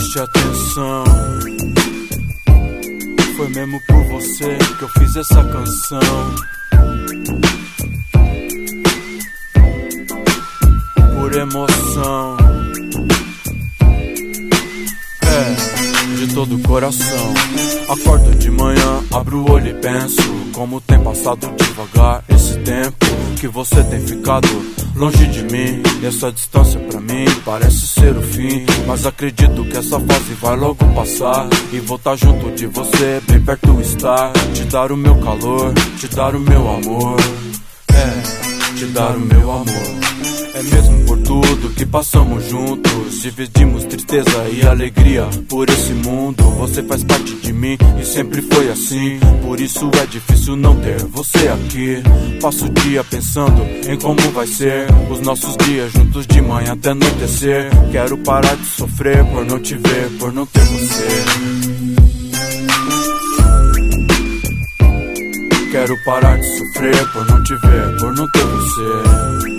Preste atenção, foi mesmo por você que eu fiz essa canção. Por emoção, de todo o coração. Acordo de manhã, abro o olho e penso como tem passado devagar esse tempo que você tem ficado longe de mim. E essa distância pra mim parece ser o fim, mas acredito que essa fase vai logo passar e vou estar junto de você, bem perto estar. Te dar o meu calor, te dar o meu amor, te dar o meu amor. É mesmo por tudo que passamos juntos, dividimos tristeza e alegria por esse mundo. Você faz parte de mim e sempre foi assim, por isso é difícil não ter você aqui. Passo o dia pensando em como vai ser os nossos dias juntos de manhã até anoitecer. Quero parar de sofrer por não te ver, por não ter você. Quero parar de sofrer por não te ver, por não ter você.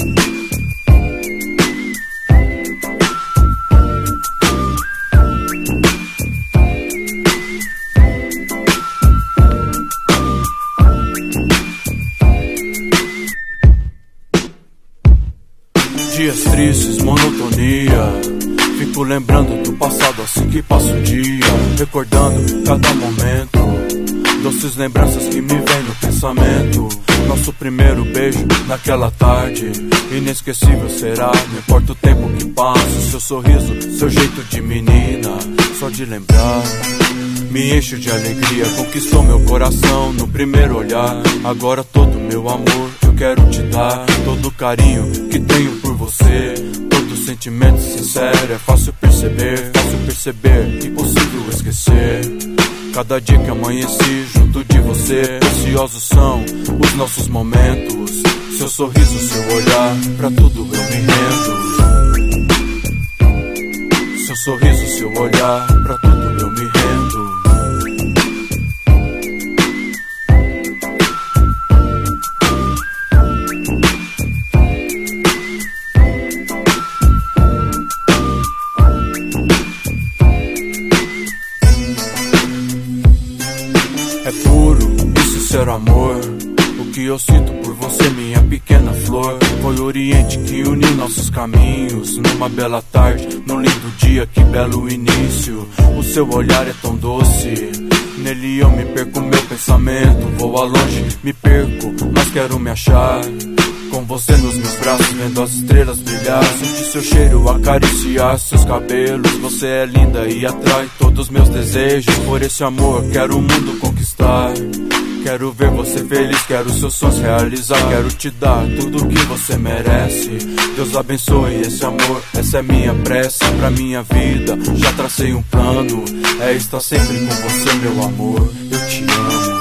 Dias tristes, monotonia. Fico lembrando do passado assim que passa o dia, recordando cada momento, doces lembranças que me vêm no pensamento. Nosso primeiro beijo naquela tarde, inesquecível será. Não importa o tempo que passa, seu sorriso, seu jeito de menina, só de lembrar me enche de alegria. Conquistou meu coração no primeiro olhar. Agora todo meu amor eu quero te dar, todo o carinho que tenho por você, todo sentimento sincero. É fácil perceber, impossível esquecer. Cada dia que amanheci junto de você, preciosos são os nossos momentos. Seu sorriso, seu olhar, pra tudo eu me rendo. Seu sorriso, seu olhar, pra tudo eu me rendo. É puro e sincero amor, o que eu sinto por você, minha pequena flor. Foi o Oriente que uniu nossos caminhos, numa bela tarde, num lindo dia, que belo início. O seu olhar é tão doce, nele eu me perco, meu pensamento voa longe, me perco, mas quero me achar com você nos meus braços, vendo as estrelas brilhar. Sentir seu cheiro, acariciar seus cabelos. Você é linda e atrai todos os meus desejos. Por esse amor quero o mundo conquistar. Quero ver você feliz, quero seus sonhos realizar. Quero te dar tudo o que você merece. Deus abençoe esse amor, essa é minha prece pra minha vida. Já tracei um plano, é estar sempre com você, meu amor. Eu te amo.